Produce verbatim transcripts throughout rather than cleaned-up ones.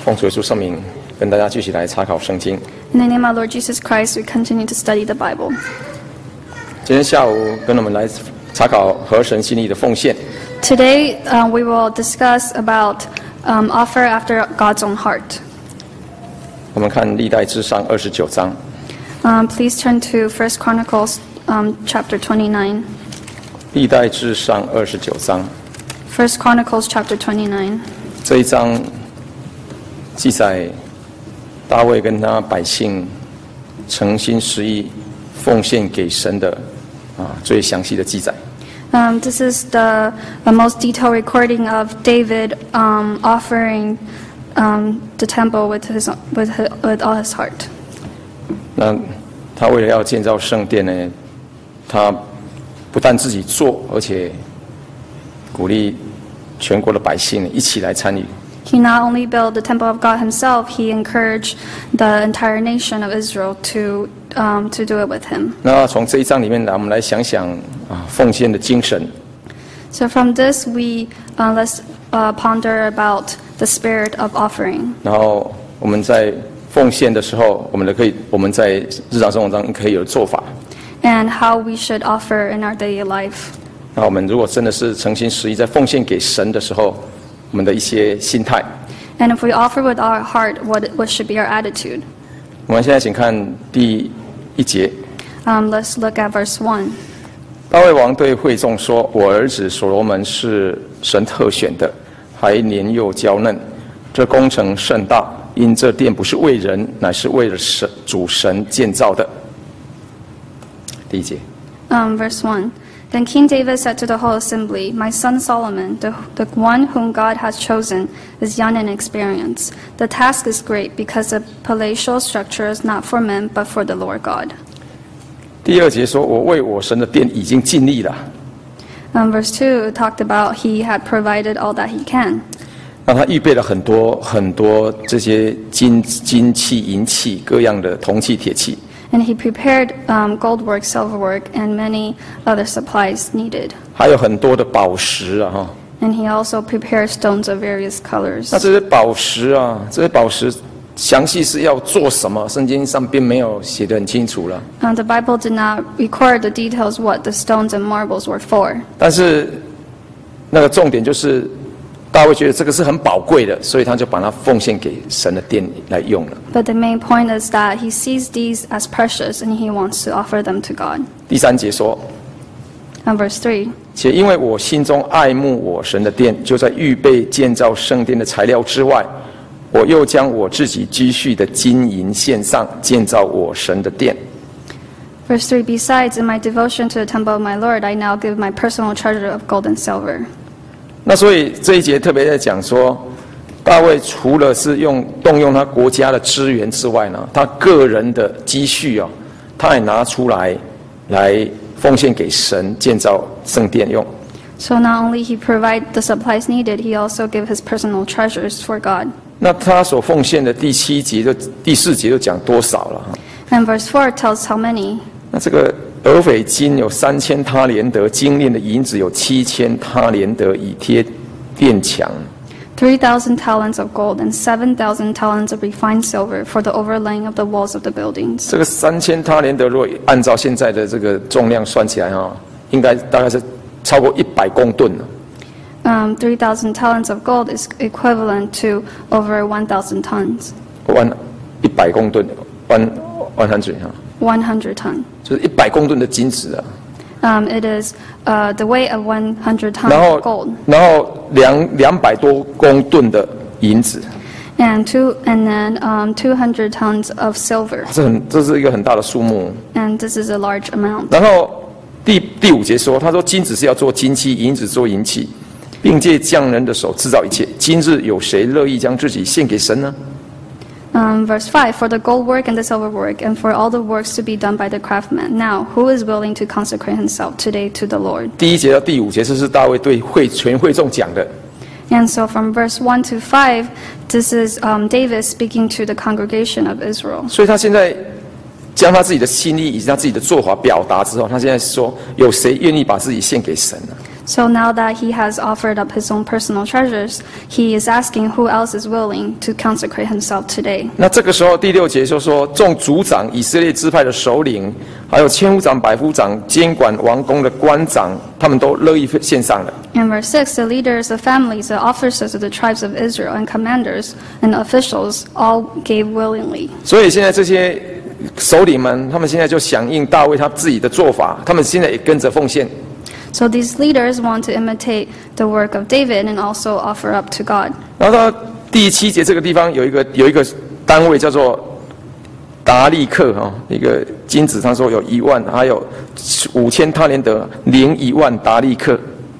奉主耶稣圣名，跟大家继续来查考圣经。 In the name of our Lord Jesus Christ, we continue to study the Bible. 今天下午跟我们来查考合神心意的奉献。 Today, uh, we will discuss about um, offer after God's own heart. 我们看历代志上二十九章。 Um, please turn to First Chronicles um, chapter twenty-nine. 历代志上二十九章。 First Chronicles chapter twenty-nine. 这一章记载大卫跟他百姓诚心实意奉献给神的啊最详细的记载。 Um, this is the, the most detailed recording of David um, offering um, the temple with his with his, with all his heart. 那他为了要建造圣殿呢，他不但自己做，而且鼓励全国的百姓一起来参与。 He not only built the temple of God himself, he encouraged the entire nation of Israel to um, to do it with him. 那从这一章里面来，我们来想想啊奉献的精神。 So from this, we uh, let's uh, ponder about the spirit of offering. 然后我们在奉献的时候，我们的可以我们在日常生活中可以有做法。 And how we should offer in our daily life. 那我们如果真的是诚心实意在奉献给神的时候，我们的一些心态。 And if we offer with our heart, what what should be our attitude? 我们现在请看第一节。 Um, let's look at verse one. 大卫王对会众说：“我儿子所罗门是神特选的，还年幼娇嫩。这工程甚大，因这殿不是为人，乃是为了神主神建造的。”第一节。 Um, verse one. Then King David said to the whole assembly, My son Solomon, the, the one whom God has chosen, is young in experience. The task is great because the palatial structure is not for men, but for the Lord God. 第二节说：“我为我神的殿已经尽力了。” Um, verse two talked about he had provided all that he can. 那他预备了很多很多这些金金器、银器、各样的铜器、铁器。 And he prepared um, gold work, silver work, and many other supplies needed. 还有很多的宝石啊，哈。 And he also prepared stones of various colors. 那这些宝石啊，这些宝石详细是要做什么？圣经上并没有写得很清楚了。 Um, the Bible did not record the details what the stones and marbles were for. 但是那个重点就是大卫觉得这个是很宝贵的，所以他就把它奉献给神的殿来用了。 But the main point is that he sees these as precious and he wants to offer them to God. 第三节说。 And verse three. 且因为我心中爱慕我神的殿，就在预备建造圣殿的材料之外，我又将我自己积蓄的金银献上，建造我神的殿。 Verse three. Besides, in my devotion to the temple of my Lord, I now give my personal treasure of gold and silver. 那所以这一节特别在讲说，大卫除了是用动用他国家的资源之外呢，他个人的积蓄啊，他也拿出来来奉献给神建造圣殿用。 So not only he provide the supplies needed, he also give his personal treasures for God. 那他所奉献的第七节就第四节就讲多少了。 And verse four tells how many. 那这个俄斐金有三千他连得，精炼的银子有七千他连得，以贴殿墙。 Three thousand talents of gold and seven thousand talents of refined silver for the overlaying of the walls of the buildings. 这个三千他连得，如果按照现在的这个重量算起来哈，应该大概是超过一百公吨了。 Um, three thousand talents of gold is equivalent to over one thousand tons. 万一百公吨，万万hundred哈。 one hundred ton. 就是一百公吨的金子啊。 Um, it is uh, the weight of one hundred tons 然后 of gold. 然后两两百多公吨的银子。 And two, and then um, two hundred tons of silver. 这很这是一个很大的数目。 And this is a large amount. 然后第第五节说，他说金子是要做金器，银子做银器，并借匠人的手制造一切。今日有谁乐意将自己献给神呢？ Um, verse five, for the gold work and the silver work, and for all the works to be done by the craftsman. Now, who is willing to consecrate himself today to the Lord? 第一节到第五节，这是大卫对会全会众讲的。 And so from verse one to five, this is um, David speaking to the congregation of Israel. 所以他现在将他自己的心意以及他自己的做法表达之后，他现在说：有谁愿意把自己献给神呢？ So now that he has offered up his own personal treasures, he is asking who else is willing to consecrate himself today. 那这个时候第六节就说，众族长、以色列支派的首领，还有千夫长、百夫长、监管王宫的官长，他们都乐意献上了。 In verse six, the leaders of families, the officers of the tribes of Israel, and commanders and officials all gave willingly. 所以现在这些首领们，他们现在就响应大卫他自己的做法，他们现在也跟着奉献。 So these leaders want to imitate the work of David and also offer up to God. 然后到第七节这个地方有一个有一个单位叫做达利克哈，一个金子他说有一万，还有五千他连德，零一万达利克。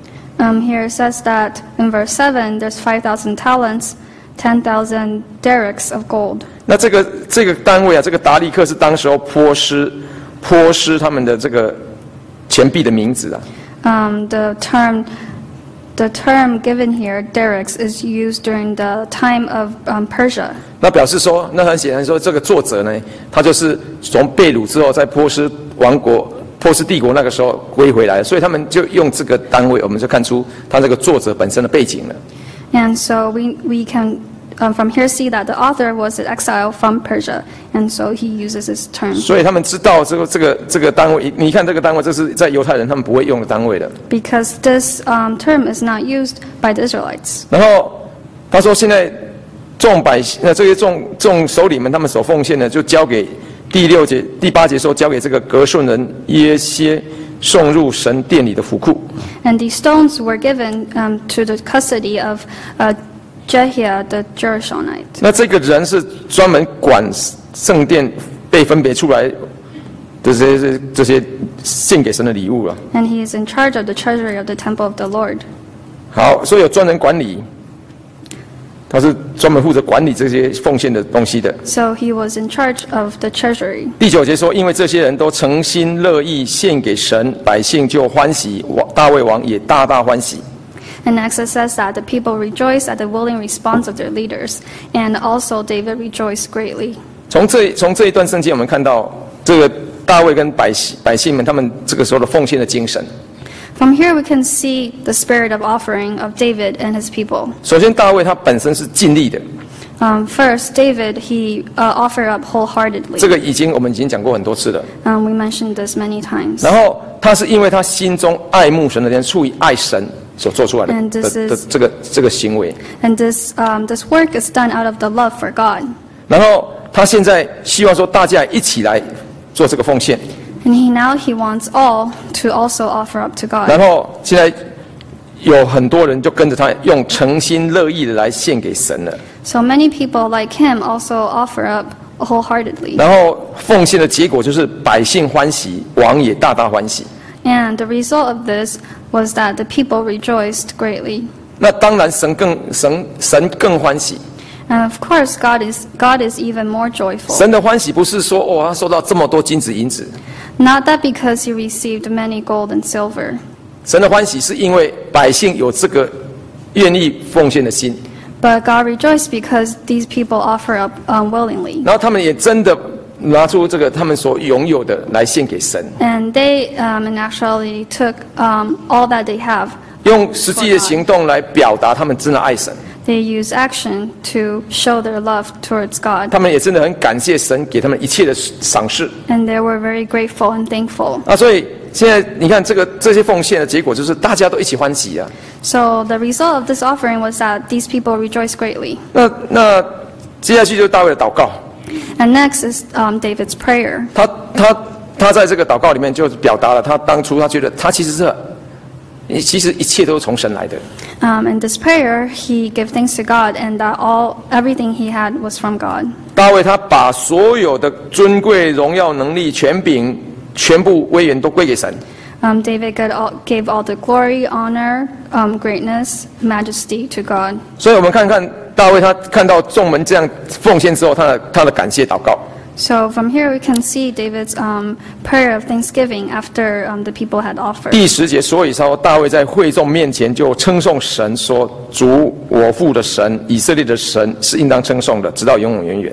Um, here it says that in verse seven, there's five thousand talents, ten thousand derricks of gold. 那这个这个单位啊，这个达利克是当时候波斯波斯他们的这个钱币的名字啊。 Um, the term, the term given here, derricks, is used during the time of um, Persia. 那表示说，那很显然说，这个作者呢，他就是从被掳之后，在波斯王国、波斯帝国那个时候归回来，所以他们就用这个单位，我们就看出他这个作者本身的背景了。 And so we we can. Um, from here see that the author was an exile from Persia, and so he uses this term. 所以他们知道这个这个这个单位，你看这个单位，这是在犹太人他们不会用的单位的。 Because this um, term is not used by the Israelites. 然后他说，现在众百姓，那这些众众首领们，他们所奉献的，就交给第六节、第八节说，交给这个革顺人耶歇送入神殿里的府库。 And these stones were given um, to the custody of uh, Jehiah the Gershonite. 那这个人是专门管圣殿被分别出来的这些这些献给神的礼物了。 And he is in charge of the treasury of the temple of the Lord. 好，所以有专人管理，他是专门负责管理这些奉献的东西的。 So he was in charge of the treasury. 第九节说，因为这些人都诚心乐意献给神，百姓就欢喜，大卫王也大大欢喜。 And next it says that the people rejoiced at the willing response of their leaders, and also David rejoiced greatly. 从这从这一段圣经，我们看到这个大卫跟百姓百姓们他们这个时候的奉献的精神。 From here we can see the spirit of offering of David and his people. 首先，大卫他本身是尽力的， Um, first, David, he uh, offered up wholeheartedly. 这个已经我们已经讲过很多次了。 Um, we mentioned this many times. 然后他是因为他心中爱慕神的人，出于爱神所做出来的 And 的 this 的 is- 这个这个行为。 And this, um, this work is done out of the love for God. 然后他现在希望说大家一起来做这个奉献。 And he now he wants all to also offer up to 然 God. 后现在有很多人就跟着他，用诚心乐意的来献给神了。 So many people like him also offer up wholeheartedly. 然后奉献的结果就是百姓欢喜，王也大大欢喜。 And the result of this was that the people rejoiced greatly. 那当然神更神神更欢喜。 And of course, God is, God is even more joyful. 神的欢喜不是说哦，他收到这么多金子银子， Not that because he received many gold and silver, 神的欢喜是因为百姓有这个愿意奉献的心， but God rejoiced because these people offer up um, willingly. 然后他们也真的拿出这个他们所拥有的来献给神， And they um, and actually took um, all that they have. 用实际的行动来表达他们真的爱神。 They use action to show their love towards God. 他们也真的很感谢神给他们一切的赏赐。 And they were very grateful and thankful. 啊，所以现在你看这个这些奉献的结果就是大家都一起欢喜啊。 So the result of this offering was that these people rejoiced greatly. 那那接下去就是大卫的祷告， And next is um, David's prayer. 他他他在这个祷告里面就表达了他当初他觉得他其实是，其实一切都是从神来的。 Um, in this prayer, he gave thanks to God, and that all everything he had was from God. 大卫他把所有的尊贵、荣耀、能力、权柄、全部威严都归给神。 Um, David gave all, gave all the glory, honor, um, greatness, majesty to God. 所以我们看看大卫他看到众门这样奉献之后，他的他的感谢祷告。 So from here we can see David's um, prayer of thanksgiving after um, the people had offered. 第十节，所以说大卫在会众面前就称颂神，说：“主我父的神，以色列的神是应当称颂的，直到永永远远。”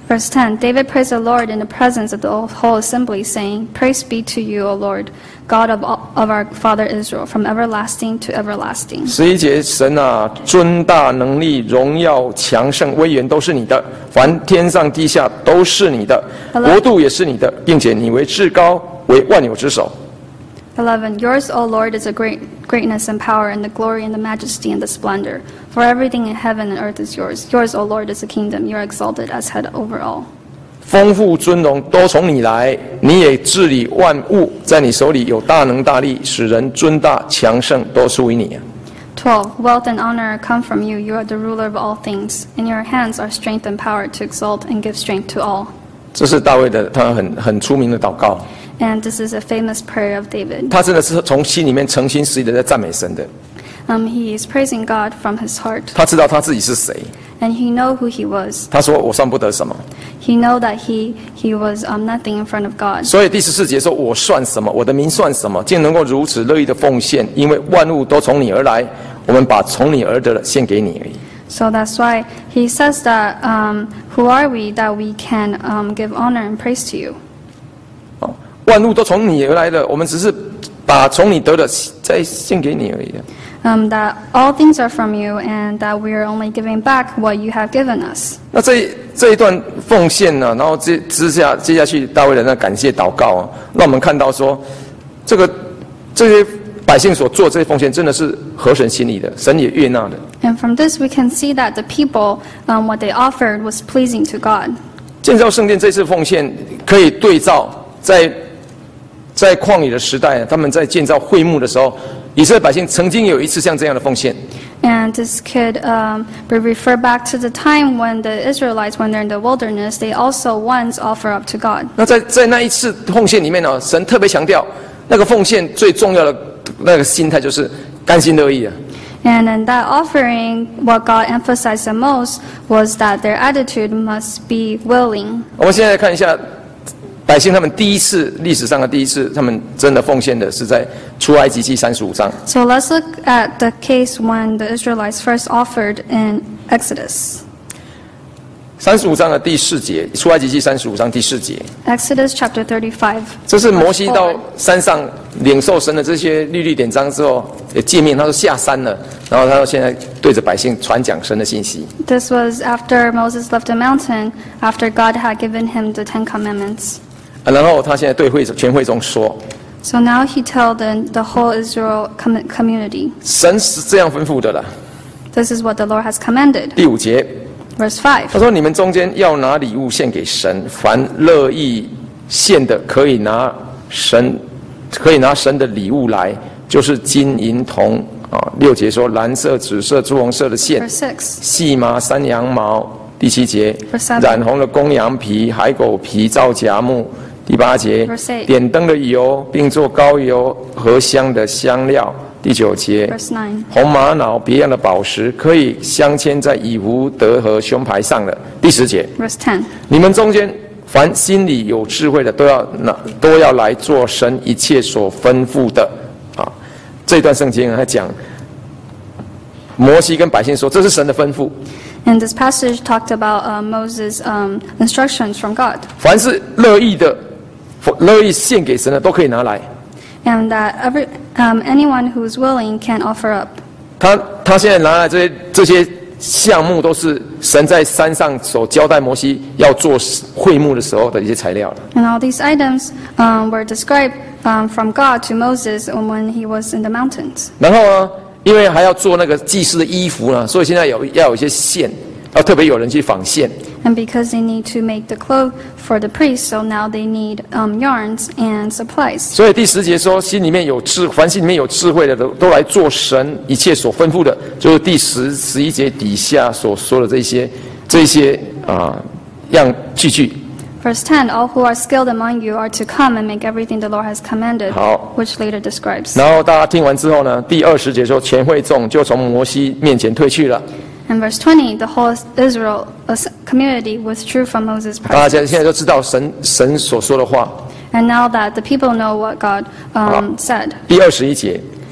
Verse ten, David praised the Lord in the presence of the whole assembly, saying, Praise be to you, O Lord, God of, all, of our father Israel, from everlasting to everlasting. 十一节，神啊，尊大能力、荣耀、强盛、威严都是你的，凡天上地下都是你的，国度也是你的，并且你为至高，为万有之首。 eleven, Yours, O Lord, is a great greatness and power, and the glory and the majesty and the splendor. For everything in heaven and earth is yours. Yours, O Lord, is the kingdom. You are exalted as head over all. 丰富尊荣都从你来，你也治理万物，在你手里有大能大力，使人尊大强盛，都属于你啊。 twelve, Wealth and honor come from you. You are the ruler of all things. In your hands are strength and power to exalt and give strength to all. 这是大卫的，他很很出名的祷告。 And this is a famous prayer of David. 他真的是从心里面诚心实意的在赞美神的。 Um, he is praising God from his heart. 他知道他自己是谁。 And he know who he was. 他说：“我算不得什么。” He know that he he was um, nothing in front of God. 所以第十四节说：“我算什么？我的名算什么？竟能够如此乐意的奉献？因为万物都从你而来，我们把从你而得的献给你而已。” So that's why he says that, um, who are we that we can um, give honor and praise to you? 哦，万物都从你而来的，我们只是把从你得的再献给你而已。 Um, that all things are from you, and that we are only giving back what you have given us. 那这这一段奉献呢，然后接之下接下去大卫的那感谢祷告啊，让我们看到说，这个这些百姓所做这些奉献真的是合神心意的，神也悦纳的。 And from this we can see that the people, um, what they offered was pleasing to God. 建造圣殿这次奉献可以对照在在旷野的时代，他们在建造会幕的时候，以色列百姓曾经有一次像这样的奉献。 And this could um, be referred back to the time when the Israelites, when they're in the wilderness, they also once offer up to God. 那在在那一次奉献里面呢，神特别强调，那个奉献最重要的那个心态就是甘心乐意啊。 And in that offering, what God emphasized the most was that their attitude must be willing. 我们现在看一下百姓他们第一次历史上的第一次，他们真的奉献的是在出埃及记三十五章。 So let's look at the case when the Israelites first offered in Exodus. 三十五章的第四节，出埃及记三十五章第四节。 Exodus chapter thirty-five. 这是摩西到山上领受神的这些律例典章之后，也诫命，他说下山了，然后他说现在对着百姓传讲神的信息。 This was after Moses left the mountain, after God had given him the Ten Commandments. 啊、然后他现在对会全会众说 So now he told the, the whole Israel com- community, 神是这样吩咐的了。 this is what the Lord has commanded. 第五节， Verse five. 他说：“你们中间要拿礼物献给神，凡乐意献的，可以拿神，可以拿神的礼物来，就是金银铜啊。”六节说蓝色、紫色、朱红色的线， Verse six. 细麻、山羊毛。第七节 Verse seven. 染红的公羊皮、海狗皮、皂荚木。第八节 Verse eight. 点灯的油，并做膏油和香的香料。第九节 Verse nine. 红玛瑙别样的宝石，可以镶嵌在以弗得和胸牌上的。第十节 Verse ten. 你们中间凡心里有智慧的，都要拿都要来做神一切所吩咐的。啊，这段圣经还讲摩西跟百姓说，这是神的吩咐。 And this passage talked about uh, Moses' um, instructions from God. 凡是乐意的、乐意献给神的，都可以拿来。 And that every, um, anyone who is willing can offer up. 他他现在拿来这些这些项目，都是神在山上所交代摩西要做会幕的时候的一些材料。 And all these items um, were described um, from God to Moses when he was in the mountains. 然后呢，因为还要做那个祭司的衣服呢，所以现在有要有一些线，要特别有人去纺线。 And because they need to make the cloth for the priests, so now they need um, yarns and supplies. 所以第十节说，心里面有智，凡心里面有智慧的都都来做神一切所吩咐的，就是第十十一节底下所说的这些这些啊样器具。 Verse ten, all who are skilled among you are to come and make everything the Lord has commanded, 好。 which later describes. 然后大家听完之后呢，第二十节说，全会众就从摩西面前退去了。 And verse twenty, the whole Israel community withdrew from Moses' 大家 presence. 现在都知道神神所说的话。 And now that the people know what God um, said. 第二十一节，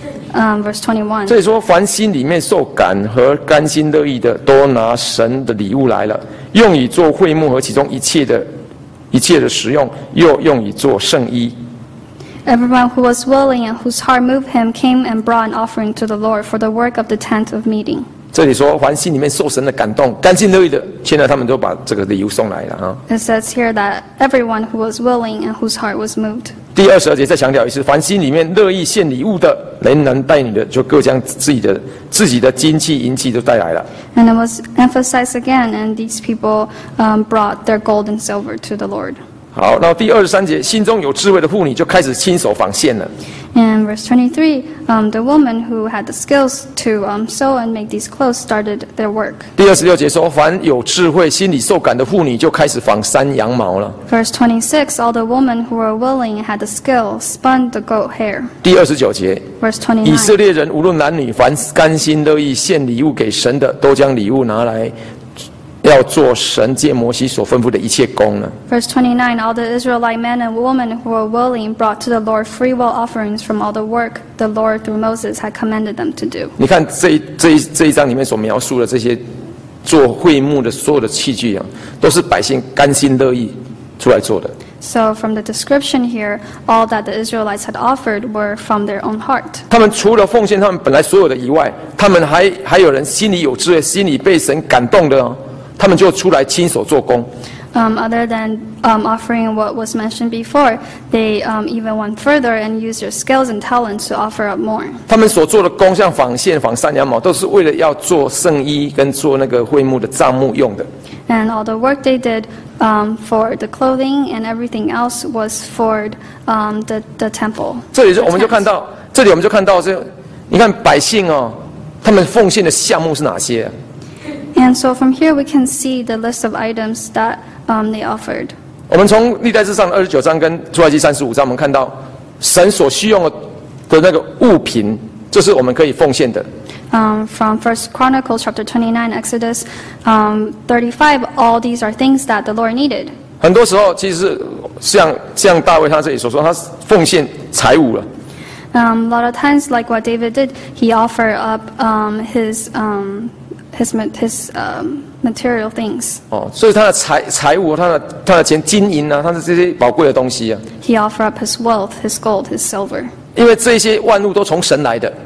Um, verse twenty-one. 这里说，凡心里面受感和甘心乐意的，都拿神的礼物来了，用以做会幕和其中一切的、一切的食用，又用以做圣衣。 Everyone who was willing and whose heart moved him came and brought an offering to the Lord for the work of the tent of meeting. 这里说，凡心里面受神的感动、甘心乐意的，现在他们都把这个礼物送来了啊。 It says here that everyone who was willing and whose heart was moved. 第二十二节再强调一次，凡心里面乐意献礼物的，人能带你的，就各将自己的自己的金器、银器都带来了。 And it was emphasized again, and these people um, brought their gold and silver to the Lord. 好，然后第二十三节，心中有智慧的妇女就开始亲手纺线了。 In verse twenty-three, um, the woman who had the skills to um, sew and make these clothes started their work. 第二十六节说，凡有智慧、心里受感的妇女就开始纺山羊毛了。 Verse twenty-six, all the women who were willing and had the skill spun the goat hair. 第二十九节， Verse 以色 twenty-nine, 列人无论男女，凡甘心乐意献礼物给神的，都将礼物拿来，要做神借摩西所吩咐的一切工呢。 verse twenty-nine, all the Israelite men and women who were willing brought to the Lord freewill offerings from all the work the Lord through Moses had commanded them to do. 你看这一这一这一章里面所描述的这些做会幕的所有的器具啊，都是百姓甘心乐意出来做的。 So from the description here, all that the Israelites had offered were from their own heart. 他们除了奉献他们本来所有的以外，他们还还有人心里有智慧，心里被神感动的哦，他们就出来亲手做工。 Um, other than um, offering what was mentioned before, they um, even went further and used their skills and talents to offer up more. 他们所做的工，像纺线、纺山羊毛，都是为了要做圣衣跟做那个会幕的帐幕用的。 And all the work they did um, for the clothing and everything else was for um, the, the temple. 这里就我们就看到，这里我们就看到这，你看百姓哦，他们奉献的项目是哪些啊？ And so from here we can see the list of items that um, they offered. 我们从历代志上二十九章跟出埃及三十五章，我们看到神所需用的的那个物品，这是我们可以奉献的。 Um, from First Chronicles chapter twenty-nine, Exodus um, thirty-five, all these are things that the Lord needed. 很多时候，其实是像像大卫他这里所说，他奉献财物了。 Um, a lot of times, like what David did, he offered up um, his um, his ma- his um, material things. 哦，所以他的财财物，他的他的钱、金银啊，他的这些宝贵的东西啊， He offered up his wealth, his gold, his silver. 因为这些万物都从神来的。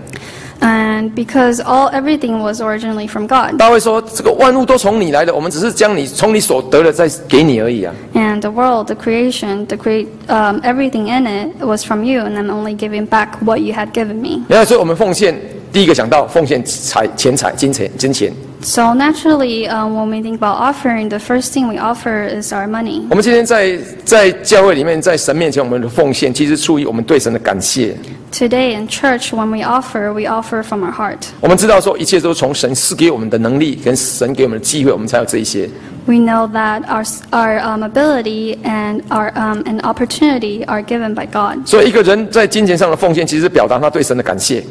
And because all everything was originally from God. 大卫说：“这个万物都从你来的，我们只是将你从你所得的再给你而已啊。” And the world, the creation, the create, um, everything in it was from you, and I'm only giving back what you had given me. 然后，所以我们奉献，第一个想到奉献财、钱财、金钱、金钱。 So naturally, um, when we think about offering, the first thing we offer is our money. 我们今天在在教会里面，在神面前，我们的奉献，其实出于我们对神的感谢。 Today in church, when we offer, we offer from our heart. 我们知道说，一切都是从神赐给我们的能力跟神给我们的机会，我们才有这一些。 We know that our our um, ability and our um, and opportunity are given by God. 所以，一个人在金钱上的奉献，其实是表达他对神的感谢。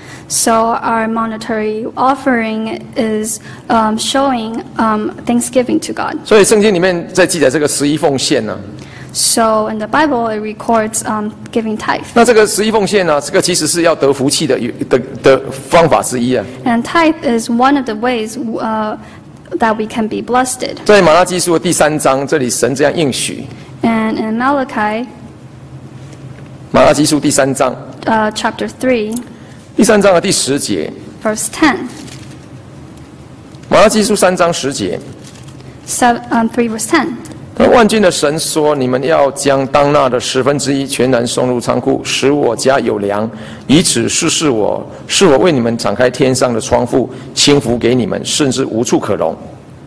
So our monetary offering is um, showing um, thanksgiving to God. 所以，圣经里面在记载这个十一奉献呢、 So in the Bible, it records um, giving tithe. 那这个十一奉献呢，这个其实是要得福气的的的方法之一啊。 And tithe is one of the ways uh, that we can be blessed. 在马拉基书的第三章，这里神这样应许。 And in Malachi 马拉基书第三章， uh, chapter three, 第三章的第十节， verse ten, 马拉基书三章十节， seven, um, three verse ten. 那万军的神说：“你们要将当纳的十分之一全然送入仓库，使我家有粮，以此试试我，是我为你们敞开天上的窗户，倾福给你们，甚至无处可容。”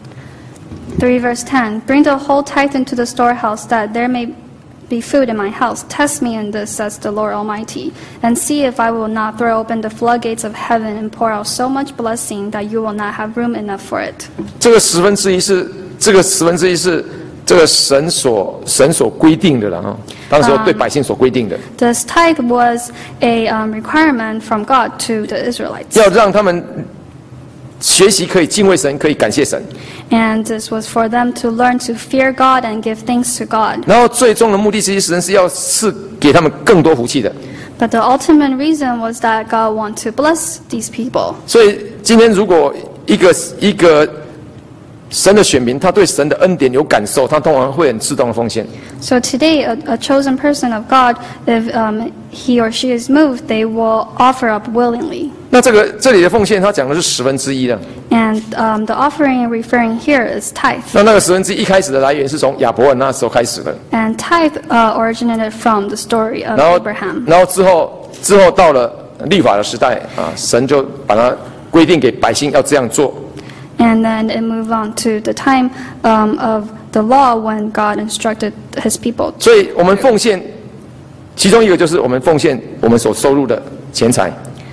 three verse ten. Bring the whole tithe into the storehouse, that there may be food in my house. Test me in this, says the Lord Almighty, and see if I will not throw open the floodgates of heaven and pour out so much blessing that you will not have room enough for it. 这个十分之一是这个十分之一是这个神所神所规定的了哈，当时对百姓所规定的， This tithe was a um, requirement from God to the Israelites. 要让他们学习可以敬畏神，可以感谢神。 And this was for them to learn to fear God and give thanks to God. 然后最终的目的，其实神是要赐给他们更多福气的。 But the ultimate reason was that God wanted to bless these people. 所以今天如果一个一个神的选民，他对神的恩典有感受，他通常会很自动的奉献。 So today, a, a chosen person of God, if um, he or she is moved, they will offer up willingly. 那这个这里的奉献，他讲的是十分之一的。 And um, the offering referring here is tithe. 那那个十分之一一开始的来源是从亚伯尔那时候开始的。 And tithe uh, originated from the story of 然后 Abraham. 然后之后之后到了律法的时代啊，神就把它规定给百姓要这样做。 And then it moved on to the time um, of the law when God instructed his people. 所以我们奉献，其中一个就是我们奉献我们所收入的钱财。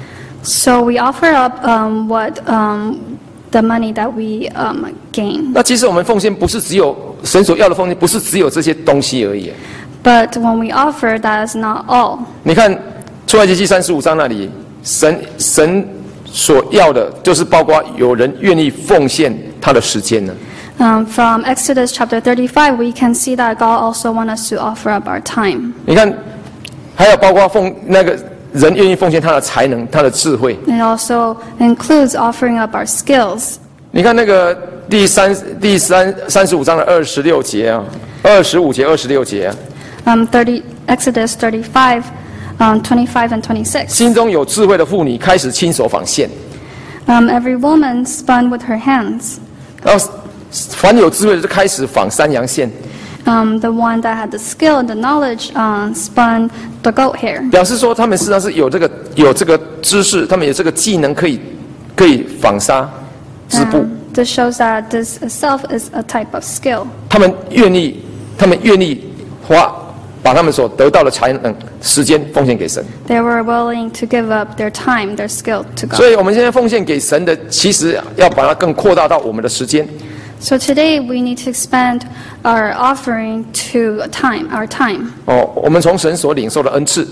So we offer up um, what um, the money that we um, gain. 那其实我们奉献不是只有神所要的奉献，不是只有这些东西而已。 But when we offer, that is not all. 你看出埃及记三十五章那里，神神。所要的就是包括有人愿意奉献他的时间呢。 Um, from Exodus chapter thirty-five, we can see that God also wants us to offer up our time. 你看，还有包括奉那个人愿意奉献他的才能、他的智慧。 It also includes offering up our skills. 你看那个第三第三三十五章的二十六节啊，二十五节、二十六节啊。 Um, thirty Exodus thirty-five. Um, twenty-five and twenty-six. 心中有智慧的妇女开始亲手纺线。 Um, every woman spun with her hands. 然后凡有智慧的就开始纺山羊线。 Um, the one that had the skill and the knowledge uh, spun the goat hair. 表示说他们实际上是有这个有这个知识，他们有这个技能可以可以纺纱织布。 Um, this shows that this itself is a type of skill. 他们愿意，他们愿意花。把他们所得到的才能、时间奉献给神。 They were willing to give up their time, their skill to God. 所以，我们现在奉献给神的，其实要把它更扩大到我们的时间。 So today we need to expand our offering to time, our time. 哦，我们从神所领受的恩赐。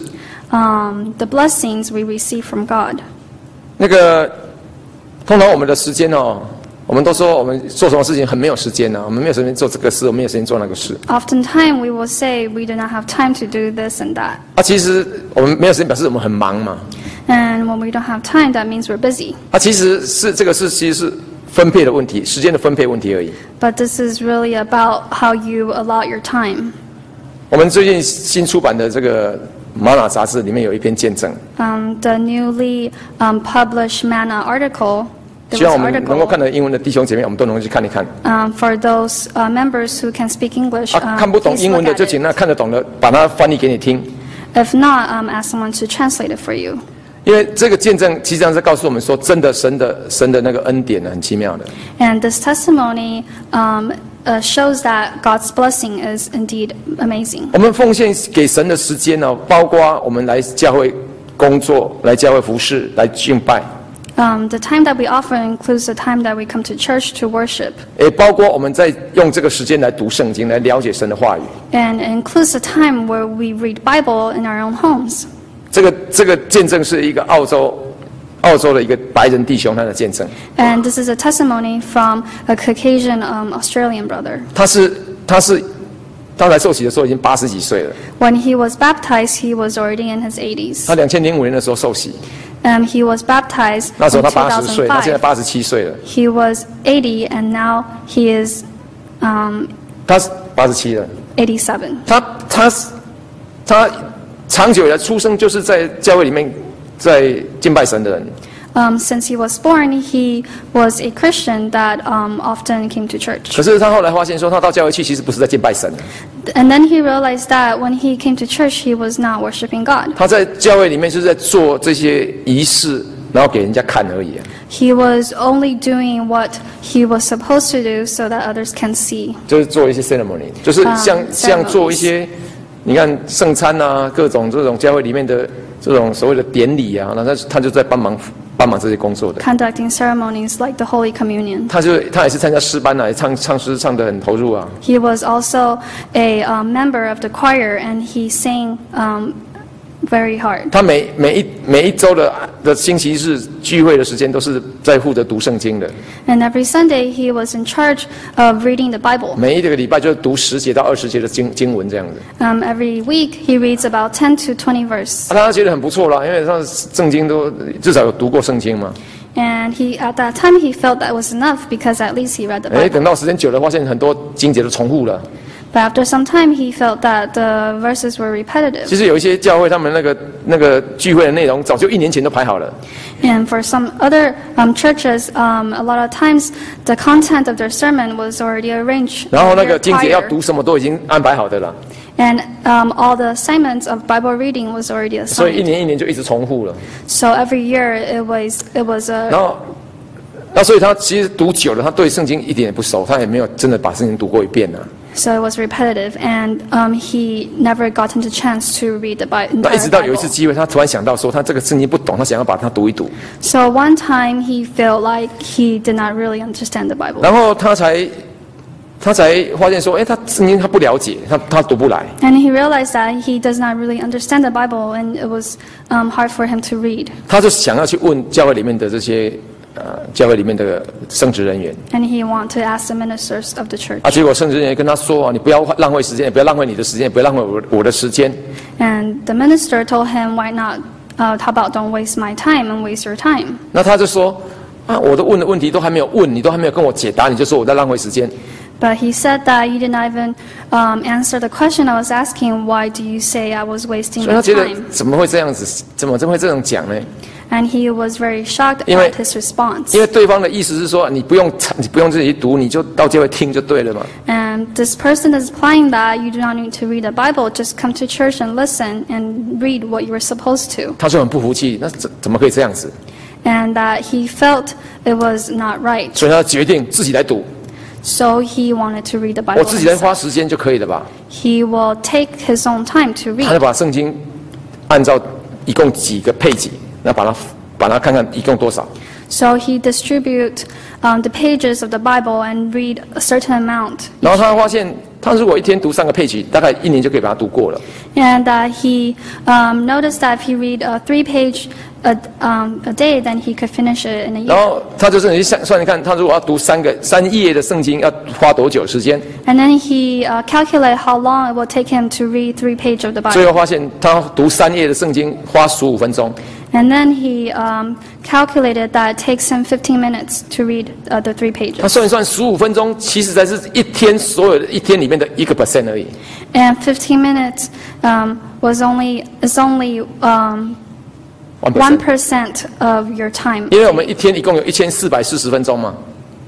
Um, the blessings we receive from God. 那个，通常我们的时间哦。我们都说我们做什么事情很没有时间呢、啊？我们没有时间做这个事，我们没有时间做那个事。 Oftentimes we will say we do not have time to do this and that. 啊，其实我们没有时间，表示我们很忙嘛。 And when we don't have time, that means we're busy. 啊，其实是这个是其实是分配的问题，时间的分配问题而已。 But this is really about how you allot your time. 我们最近新出版的这个《玛瑙》杂志里面有一篇见证。 Um, the newly um, published Manna article. 希望我们能够看到英文的弟兄姐妹，我们都能够去看一看。 Um, for those uh, members who can speak English, 啊，看不懂英文的就请那看得懂的把它翻译给你听。 If not, um, ask someone to translate it for you. 因为这个见证实际上是告诉我们说，真的神的神的那个恩典呢，很奇妙的。 And this testimony um, uh, shows that God's blessing is indeed amazing. 我们奉献给神的时间呢，包括我们来教会工作、来教会服侍、来敬拜。 Um, the time that we offer includes the time that we come to church to worship. 也包括我们在用这个时间来读圣经，来了解神的话语。 And it includes the time where we read Bible in our own homes. 这个这个见证是一个澳洲澳洲的一个白人弟兄他的见证。 And this is a testimony from a Caucasian um, Australian brother. 他是他是他来受洗的时候已经八十几岁了。 When he was baptized, he was already in his eighties. 他两千零五年的时候受洗。 Um, he was baptized 那时候 in 他八十岁，他现在 two thousand five. 八十七岁了。 He was eighty, and now he is um, 他是八十七了。 eighty-seven. 他他他长久以来出生就是在教会里面在敬拜神的人。 Um, since he was born, he was a Christian that um, often came to church. 可是他后来发现说，他到教会去其实不是在敬拜神。 And then he realized that when he came to church, he was not worshiping God. 他在教会里面就是在做这些仪式，然后给人家看而已。 He was only doing what he was supposed to do so that others can see. 就是做一些 ceremony， 就是像、um, 像做一些，你看圣餐啊，各种这种教会里面的这种所谓的典礼啊，那他他就在帮忙帮忙这些工作的。 Conducting ceremonies like the Holy Communion. 他就他也是参加诗班啊，唱唱诗唱得很投入啊。 He was also a um, member of the choir, and he sang um, very hard. 他每每一每一周的的星期日聚会的时间都是在负责读圣经的。 And every Sunday he was in charge of reading the Bible. 每一个礼拜就读十节到二十节的经经文这样子。 Um, every week he reads about ten to twenty verses. 啊，他觉得很不错啦，因为他圣经都至少有读过圣经嘛。 And he, at that time, he felt that was enough because at least he read the 哎， Bible. 等到时间久了，发现很多经节都重复了。 But after some time, he felt that the verses were 其 repetitive. 实有一些教会，他们那个那个聚会的内容早就一年前都排好了。 And for some other um, churches, um, a lot of times the content of their sermon was already arranged 然后 a 那 year 个经节要 prior. 读什么都已经安排好的了， And um, all the assignments of Bible reading was already 所以一 assigned. 年一年就一直重复了。 So every year it was it was 然 a 后，那所以他其实读久了，他对圣经一点也不熟，他也没有真的把圣经读过一遍呢、啊。 so it was repetitive, and um, he never gotten the chance to read the Bi- 那一直 entire 到有一次 Bible. 机会，他突然想到说，他这个圣经不懂，他想要把它读一读， So one time he felt like he did not really understand the Bible. 然后他才他才发现说，哎，他圣经他不了解，他他读不来。 And he realized that he does not really understand the Bible, and it was um, hard for him to read. 他就想要去问教会里面的这些呃教会里面的圣职人员 And he wanted to ask the ministers of the church. 啊，结果圣职人员跟他说啊，你不要浪费时间，也不要浪费你的时间，也不要浪费我我的时间。 And the minister told him, why not, uh, how about don't waste my time and waste your time? 那他就说啊，我都问的问题都还没有问，你都还没有跟我解答，你就说我在浪费时间。 But he said that you did not even um, answer the question I was asking. Why do you say I was wasting 所以 my 他觉得 time? 怎么会这样子？怎么怎么会这样讲呢？ And he was very shocked 因为- at his response. 因为对方的意思是说，你不用你不用自己读，你就到教会听就对了嘛。 And this person is implying that you do not need to read the Bible, just come to church and listen and read what you were supposed to. 他就很不服气，那怎怎么可以这样子？ And that he felt it was not right. 所以他决定自己来读， So he wanted to read the 我 Bible 自己来 himself. 花时间就可以了吧？ He will take his own time to 他就 read. 把圣经按照一共几个配给，那把它把它看看一共多少。 So he distribute um, the pages of the Bible and read a certain amount. 然后他发现，他如果一天读三个配给，大概一年就可以把它读过了。 And uh, he um, noticed that if he read a three-page a, um, a day, then he could finish it in a 然 year. 后他就是你算算一看，他如果要读三个三页的圣经，要花多久时间？ And then he uh, calculated how long it will take him to read three pages of the 最 Bible. 后发现，他读三页的圣经花十五分钟。 And then he um, calculated that it takes him fifteen minutes to read uh, the three 他 pages. 算一算，十五分钟其实才是一天所有的一天里面的一个 percent 而已。 And fifteen minutes um, was only is only um, one one percent， percent of your time. 因为我们一天一共有一千四百四十分钟嘛。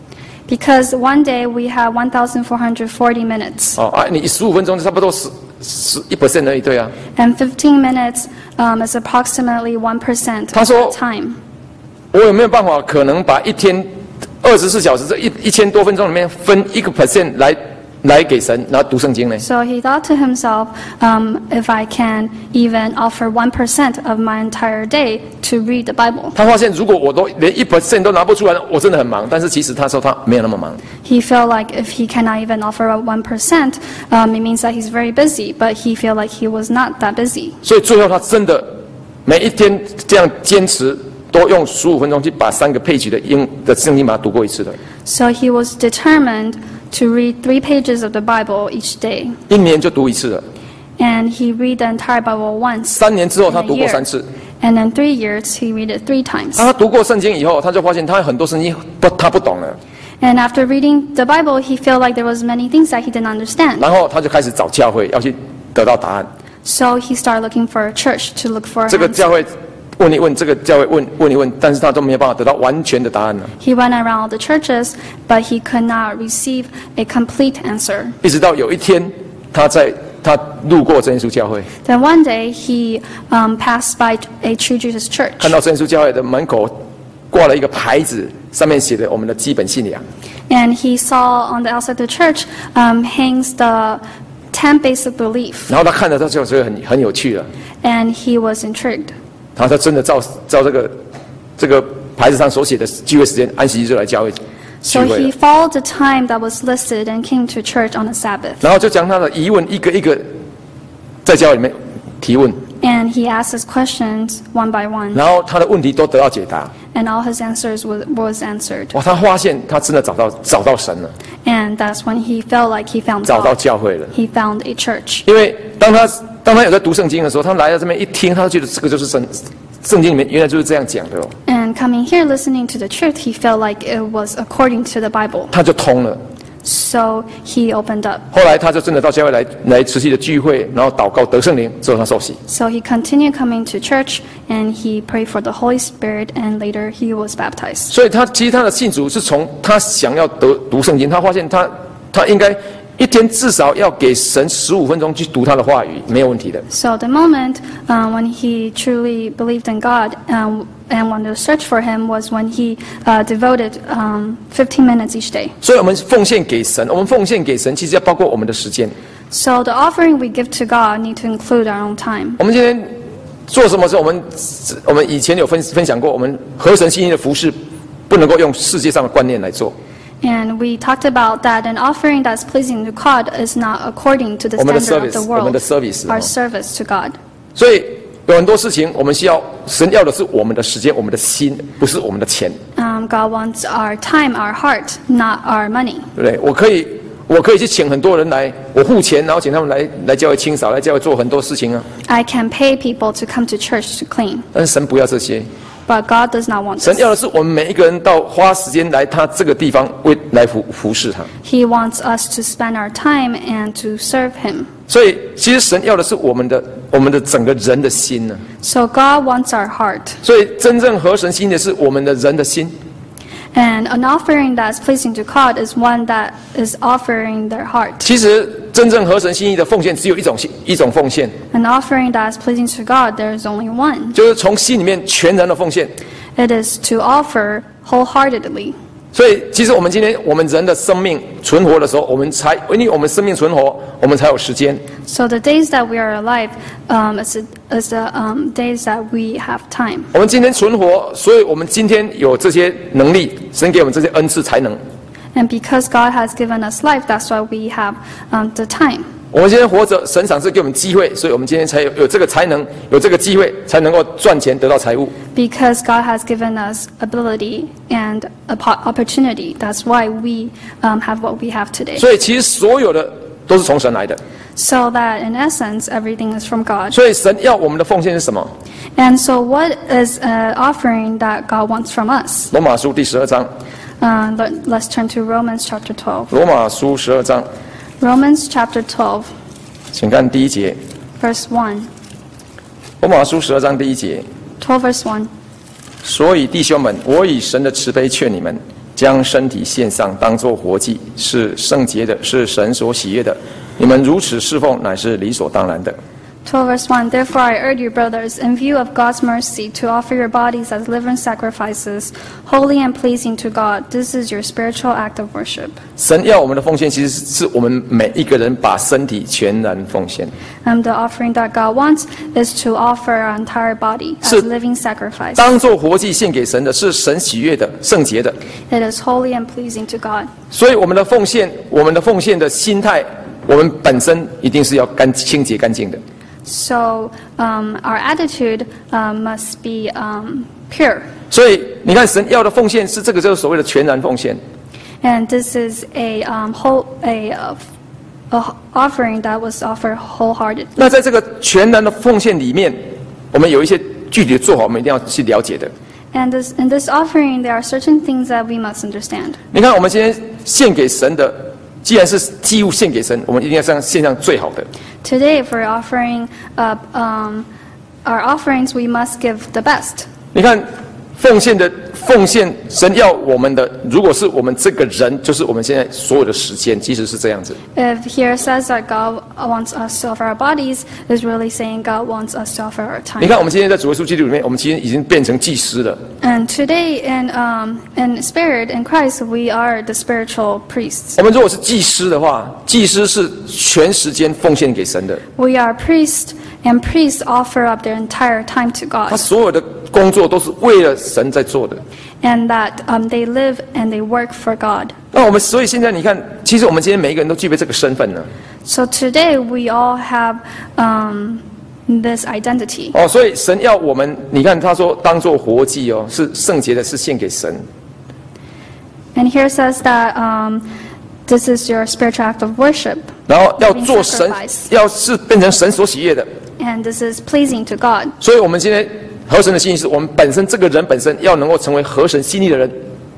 Because one day we have one thousand four hundred forty minutes. 哦啊，你十五分钟就差不多十十一 percent 而已，对啊。 And fifteen minutes um, is approximately one percent 他 of 说- the time. 我有没有办法可能把一天二十四小时这一一千多分钟里面分一个 percent 来来给神，然后读圣经呢？ So he thought to himself, um, if I can even offer one percent of my entire day to read the Bible. 他发现如果我都连一 percent 都拿不出来，我真的很忙。但是其实他说他没有那么忙。 He felt like if he cannot even offer a one percent, um, it means that he's very busy, but he felt like he was not that busy. 所以最后他真的每一天这样坚持，都用十五分钟去把三个配曲的英的圣经把它读过一次的。 So he was determined to read three pages of the Bible each day. 一年就读一次了。 And he read the entire Bible once. 三年之后，他 in a 读过 year. 三次。 And in three years, he read it three times. 当他读过圣经以后，他就发现他有很多圣经不他不懂了， And after reading the Bible, he felt like there was many things that he didn't understand. 然后他就开始找教会，要去得到答案。 So he started looking for a church to look for 这 an 个 answer. 教会问一问，这个教会问问一问，但是他都没有办法得到完全的答案了。 He went around all the churches, but he could not receive a complete answer. 一直到有一天，他在他路过真耶稣教会， Then one day, he um, passed by a True Jesus church. 看到真耶稣教会的门口挂了一个牌子，上面写的我们的基本信仰。 And he saw on the outside of the church um, hangs the ten basic belief. 然后他看了，他就觉得很很有趣了。 And he was intrigued. 然后他真的照照这个这个牌子上所写的聚会时间，安息日就来教会聚 So 会 he 了。 followed the time that was listed and came to church on the Sabbath. 然后就将他的疑问一个一个在教会里面提问。 And he asked us questions one by one, 然后他的问题都得到解答。 and all his answers was, was answered. 哇，他发现他真的找到找到神了， And that's when he felt like he found 找到 God. 教会了。 He found a church. 因为当他当他有在读圣经的时候，他来到这边一听，他就觉得这个就是圣圣经里面原来就是这样讲的哦， And coming here, listening to the truth, he felt like it was according to the Bible. 他就通了。 So he opened up. 后来他就真的到教会来来持续的聚会，然后祷告得圣灵，之后他受洗。 So he continued coming to church, and he prayed for the Holy Spirit, and later he was baptized. 所以他其实他的信主是从他想要得读圣经，他发现他他应该一天至少要给神十五分钟去读他的话语，没有问题的。 So the moment um, when he truly believed in God um, and wanted to search for Him was when he uh, devoted um, fifteen minutes each day. 所以我们奉献给神，我们奉献给神，其实要包括我们的时间。 So the offering we give to God need to include our own time. 我们今天做什么时候，我们我们以前有分分享过，我们合神心意的服事，不能够用世界上的观念来做。 And we talked about that an offering that's pleasing to God is not according to the 我们的 standard of service， the 我们的 world, service， our 哦 service to God. 所以有很多事情，我们需要神要的是我们的时间，我们的心，不是我们的钱， Um, God wants our time, our heart, not our money. 对不对？我可以，我可以去请很多人来，我付钱，然后请他们来来教会清扫，来教会做很多事情啊。 I can pay people to come to church to clean, 但是神不要这些， but God does not want 神 this. 要的是我们每一个人到花时间来他这个地方为来服服侍他。 He wants us to spend our time and to serve Him. 所以其实神要的是我们的我们的整个人的心呢、 So God wants our heart. 所以真正合神心意的是我们的人的心。 And an offering that's pleasing to God is one that is offering their heart. 其实真正合神心意的奉献只有一种一种奉献， An offering that's pleasing to God, there is only one. 就是从心里面全然的奉献。 It is to offer wholeheartedly. 所以，其实我们今天我们人的生命存活的时候，我们才因为我们生命存活，我们才有时间。 So the days that we are alive um, is, the, is the um, days that we have time. 我们今天存活，所以我们今天有这些能力，神给我们这些恩赐才能。 And because God has given us life, that's why we have um, the time. 我们今天活着，神赏赐给我们机会，所以我们今天才有有这个才能，有这个机会，才能够赚钱得到财物。 Because God has given us ability and a po- opportunity, that's why we um, have what we have today. 所以，其实所有的都是从神来的。 So that in essence, everything is from God. 所以，神要我们的奉献是什么？ And so what is an offering that God wants from us? 罗马书第十二章， Uh, let, let's turn to Romans chapter twelve. 罗马书十二章， Romans chapter twelve, 请看第一节。 verse one. 罗马书十二章第一节。 twelve verse one. 所以弟兄们，我以神的慈悲劝你们，将身体献上，当作活祭，是圣洁的，是神所喜悦的。你们如此侍奉，乃是理所当然的。 twelve verse one. Therefore I urge you, brothers, in view of God's mercy, to offer your bodies as living sacrifices, holy and pleasing to God. This is your spiritual act of worship. 神要我们的奉献，其实是我们每一个人把身体全然奉献。 Um, the offering that God wants is to offer our entire body as 是 living sacrifice. 当作活祭献给神的，是神喜悦的、圣洁的。 It is holy and pleasing to God. 所以我们的奉献，我们的奉献的心态，我们本身一定是要干清洁干净的。 So um, our attitude um, must be um, pure. 所以你看，神要的奉献是这个，就是所谓的全然奉献。 And this is a um, whole a, uh, a offering that was offered wholeheartedly. 那在这个全然的奉献里面，我们有一些具体的做法，我们一定要去了解的。 And this, in this offering, there are certain things that we must understand. 你看，我们今天献给神的，既然是祭物献给神，我们一定要上献上最好的。 Today, if we're offering up um, our offerings, we must give the best. 你看，奉献的奉献，神要我们的，如果是我们这个人，就是我们现在所有的时间，其实是这样子。 If here says that God wants us to offer our bodies, is really saying God wants us to offer our 你 time. 看，我们今天在主耶稣基督里面，我们其实已经变成祭司了。 And today, in um, in spirit, in Christ, we are the spiritual priests. 我们如果是祭司的话，祭司是全时间奉献给神的， We are priests, and priests offer up their entire time to 他 God, 所有的工作都是为了神在做的。 and that um, they live and they work for God. 那我们所以现在你看，其实我们今天每一个人都具备这个身份呢。 So today, we all have um, this identity. 哦，所以神要我们，你看他说当做活祭哦，是圣洁的，是献给神。 And here it says that um, this is your spiritual act of worship. 然后要做神，要是变成神所喜悦的。 And this is pleasing to God. 所以我们今天合神的心意是我们本身这个人本身要能够成为合神心意的人。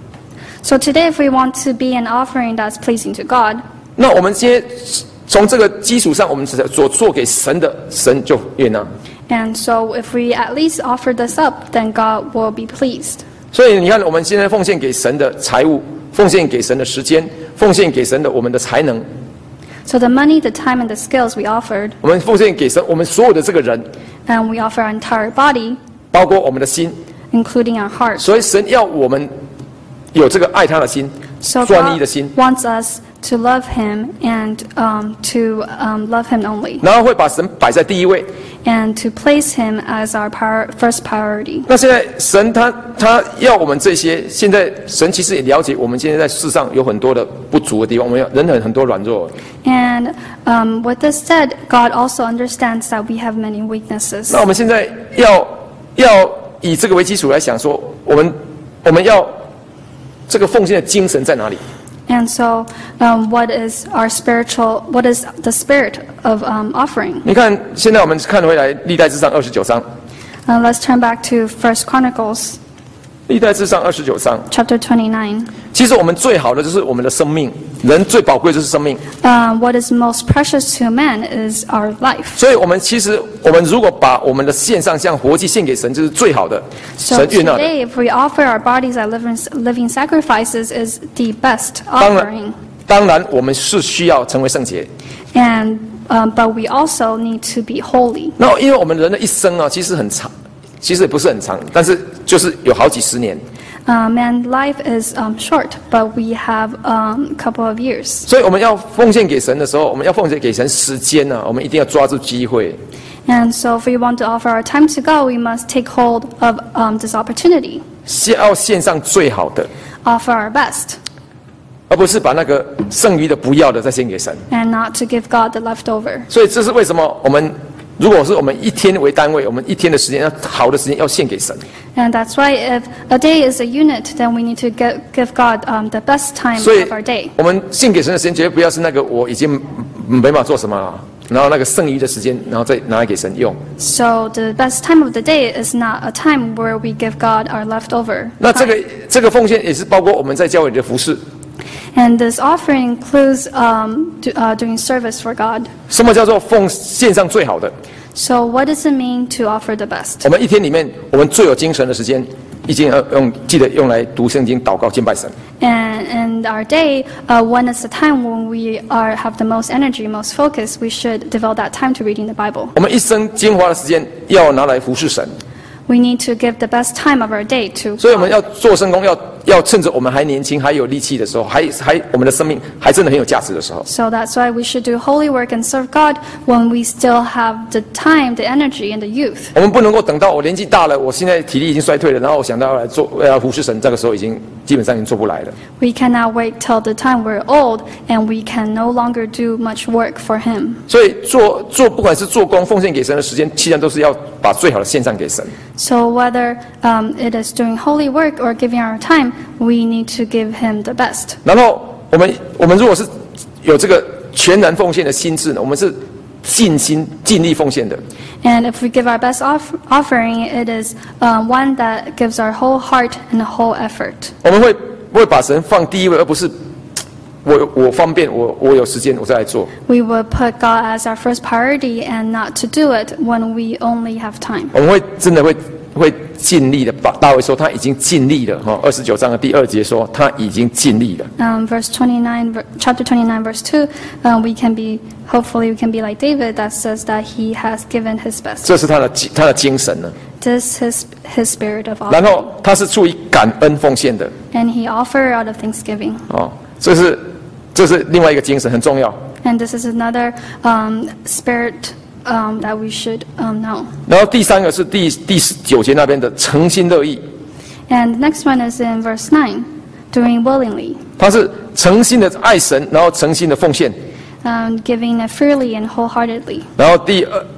So today, if we want to be an offering that's pleasing to God, 那我们今天从这个基础上，我们所做给神的，神就悦纳。 and so if we at least offer this up, then God will be pleased. 所以你看，我们现在奉献给神的财物，奉献给神的时间，奉献给神的我们的才能， So the money, the time, and the skills we offered, 我们奉献给神，我们所有的这个人， and we offer our entire body, 包括我们的心。 including our hearts. 所以神要我们有这个爱他的心， So 专一 God 的心， wants us to love Him and um, to um, love Him only, 然后会把神摆在第一位。 and to place Him as our prior- first priority. 那现在神他他要我们这些，现在神其实也了解我们现在在世上有很多的不足的地方，我们有人很很多软弱。 And um, with this said, God also understands that we have many weaknesses. 那我们现在要要以这个为基础来想说，我们我们要这个奉献的精神在哪里？ And so, um, what is our spiritual? What is the spirit of um, offering? 你看，现在我们看回来历代志上二十九章， Uh, let's turn back to First Chronicles 历代志上二十九章。 chapter twenty-nine. 其实我们最好的就是我们的生命，人最宝贵的就是生命。 Uh, what is most precious to man is our life. 所以，我们其实我们如果把我们的献上像活祭献给神，就是最好的， So 神悦纳的。 today, if we offer our bodies as living, living sacrifices, is the best 当 offering. 然，当然我们是需要成为圣洁。 And um, but we also need to be holy. 然后，因为我们人的一生啊，其实很长，其实也不是很长，但是就是有好几十年。 Um, and life is um, short, but we have um, a couple of years. 所以我们要奉献给神的时候，我们要奉献给神时间呢、啊，我们一定要抓住机会。 And so, if we want to offer our time to God, we must take hold of um, this opportunity, 先要献上最好的， offer our best, 而不是把那个剩余的不要的再献给神。 and not to give God the leftover. 所以这是为什么我们，如果是我们一天为单位，我们一天的时间要好的时间要献给神。 And that's why, if a day is a unit, then we need to get, give God um, the best time 所以 of our day. 我们献给神的时间绝对不要是那个我已经没办法做什么了，然后那个剩余的时间，然后再拿来给神用。 So the best time of the day is not a time where we give God our leftover 那这 time. 个这个奉献也是包括我们在教会里的服侍。 And this offering includes um, do, uh, doing service for God. 什么叫做奉献上最好的？ So what does it mean to offer the best? 我们一天里面，我们最有精神的时间，一定要用记得用来读圣经、祷告、敬拜神。 And in our day, uh, when is the time when we are have the most energy, most focus, we should devote that time to reading the Bible. 我们一生精华的时间要拿来服侍神， We need to give the best time of our day to 所以我们 God. 要做圣工，要要趁着我们还年轻、还有力气的时候，还还我们的生命还真的很有价值的时候。 So that's why we should do holy work and serve God when we still have the time, the energy, and the youth. 我们不能够等到我年纪大了，我现在体力已经衰退了，然后我想到要来做要服侍神，这个时候已经基本上已经做不来了。 We cannot wait till the time we're old and we can no longer do much work for Him. 所以做做不管是做工、奉献给神的时间，期间都是要把最好的献上给神。 So whether um, it is doing holy work or giving our time, we need to give Him the best. 然后我们我们如果是有这个全然奉献的心智呢，我们是尽心尽力奉献的。 And if we give our best off- offering, it is um, one that gives our whole heart and whole effort. 我们会会把神放第一位，而不是我我方便我我有时间我再来做。 We would put God as our first priority and not to do it when we only have time. 我们会真的会会尽力的。把大卫说他已经尽力了哈，二十九章的第二节说他已经尽力了。 Um, verse twenty-nine, ver- chapter twenty-nine, verse two, uh, we can be, hopefully we can be like David that says that he has given his best. 这是他的他的精神呢。 This is his spirit of 然 offering. 后他是出于感恩奉献的 And he offered out of thanksgiving. 哦，这是这是另外一个精神很重要。 And this is another um, spirit um, that we should um, know. 然后第三个是第第十九节那边的诚心乐意， And the next one is in verse nine, doing willingly, 他是诚心的爱神，然后诚心的奉献。 um, giving it freely and wholeheartedly. 然后第二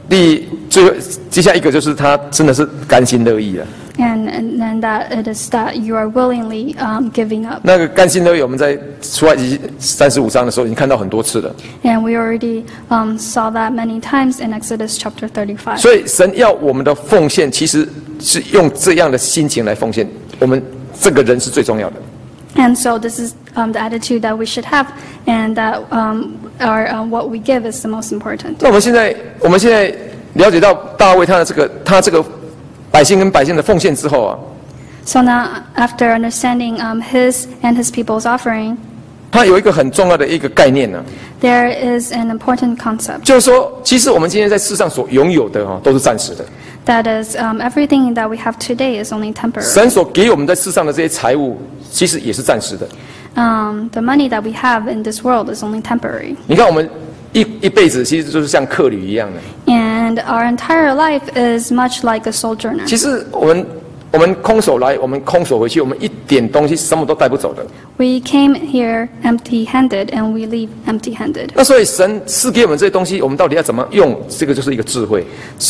第最后接下一个就是他真的是甘心乐意了。 And, and then that it is that you are willingly um, giving up. 那个甘心乐意，我们在出埃及三十五章的时候已经看到很多次了。 And we already um, saw that many times in Exodus chapter thirty-five. 所以神要我们的奉献，其实是用这样的心情来奉献。我们这个人是最重要的。 And so this is um, the attitude that we should have, and that um, our, um, what we give is the most important. 那我们现在，我们现在了解到大卫他的这个他这个百姓跟百姓的奉献之后啊， So now, after understanding um, his and his people's offering, 他有一个很重要的一个概念呢、啊， there is an important concept. 就是说，其实我们今天在世上所拥有的哈、啊，都是暂时的。 That is, um, everything that we have today is only temporary. 神所给我们在世上的这些财物，其实也是暂时的。 Um, the money that we have in this world is only temporary. 你看，我们一一辈子其实就是像客旅一样的。 And our entire life is much like a sojourner. 其实我们我们空手来，我们空手回去，我们一点东西什么都带不走的。 We came here empty-handed and we leave empty-handed. 那所以神赐给我们这些东西，我们到底要怎么用？这个就是一个智慧。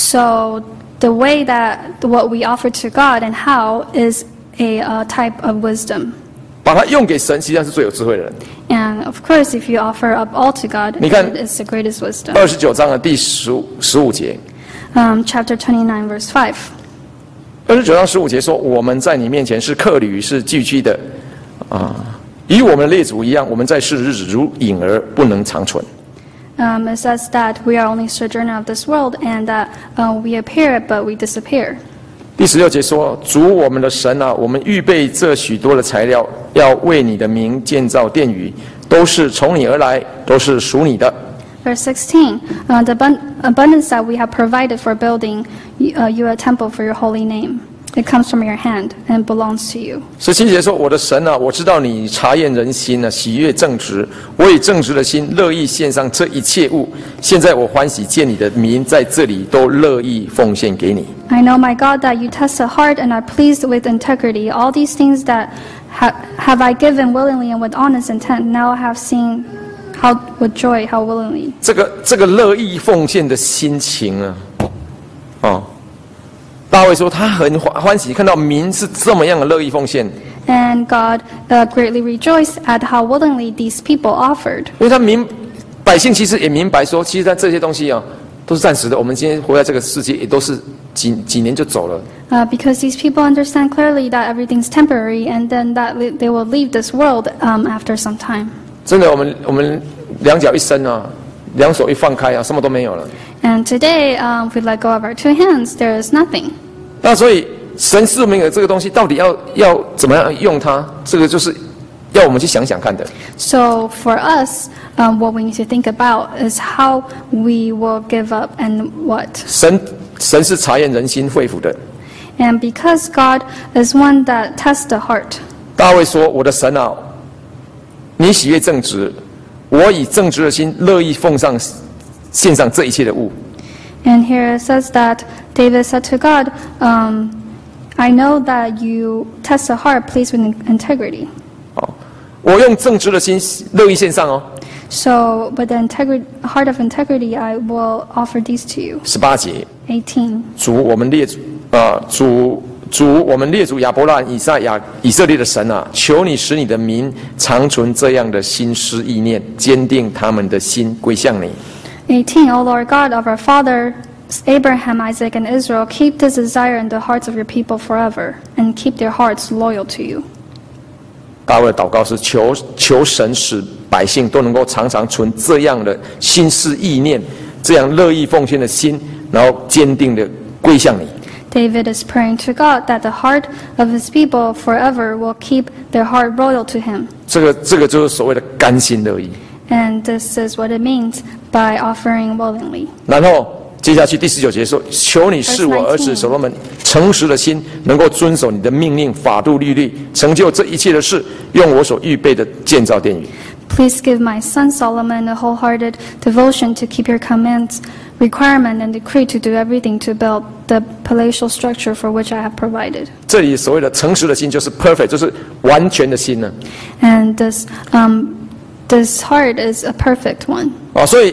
So the way that what we offer to God and how is a uh, type of wisdom. 把它用给神，实际上是最有智慧的人。 And of course, if you offer up all to God, 你看 it is the greatest wisdom. 二十九章的第十五十五节， Um, chapter twenty-nine, verse five. 二十九章十五节说：“我们在你面前是客旅，是寄居的，啊，与我们的列祖一样，我们在世日子如影儿，不能长存。” Um, it says that we are only sojourner of this world, and that uh, we appear but we disappear. 第十六节说：“主我们的神啊，我们预备这许多的材料，要为你的名建造殿宇，都是从你而来，都是属你的。” Verse sixteen, uh, the abun- abundance that we have provided for building uh, you a temple for your holy name. It comes from your hand and belongs to you. 十七节说：“我的神啊，我知道你察验人心啊，喜悦正直。我以正直的心乐意献上这一切物。现在我欢喜见你的民在这里都乐意奉献给你。” I know, my God, that you test the heart and are pleased with integrity. All these things that ha- have I given willingly and with honest intent. Now I have seen how with joy, how willingly. 这个这个乐意奉献的心情啊，哦。大卫说他很欢喜看到民是这么样的乐意奉献， And God uh, greatly rejoiced at how willingly these people offered. 因为他明百姓其实也明白说，其实在这些东西啊都是暂时的。我们今天活在这个世界也都是几几年就走了。 Uh, because these people understand clearly that everything's temporary, and then that li- they will leave this world um, after some time. 真的，我们我们两脚一伸啊，两手一放开啊，什么都没有了。 And today, um, if we let go of our two hands, there is nothing. 那所以神赐我们有这个东西，到底要要怎么样用它？这个就是要我们去想想看的。 So for us, um, what we need to think about is how we will give up and what. 神神是察验人心肺腑的。 And because God is one that tests the heart. 大卫说：“我的神啊，你喜悦正直，我以正直的心乐意奉上献上这一切的物。” And here it says that David said to God, um, I know that you test the heart, pleased with integrity. 哦，我用正直的心乐意献上哦。 So, with the integri- heart of integrity, I will offer these to you. 十八节， eighteen. 主我们列祖啊、呃，主主我们列祖亚伯拉罕、以撒、亚以色列的神啊，求你使你的民长存这样的心思意念，坚定他们的心归向你。 eighteen. O Lord God of our fathers, Abraham, Isaac, and Israel, keep this desire in the hearts of your people forever, and keep their hearts loyal to you. 大卫的祷告是求求神使百姓都能够常常存这样的心思意念，这样乐意奉献的心，然后坚定的归向你。 David is praying to God that the heart of his people forever will keep their heart loyal to him. 这个这个就是所谓的甘心乐意。 And this is what it means by offering willingly. 然后接下去第十九节说：“求你使我儿子所罗门诚实的心，能够遵守你的命令、法度、律例，成就这一切的事，用我所预备的建造殿宇。” Please give my son Solomon a wholehearted devotion to keep your commands, requirement, and decree to do everything to build the palatial structure for which I have provided. 这里所谓的诚实的心，就是 perfect， 就是完全的心呢。 And this, um, this heart is a perfect one. 啊，所以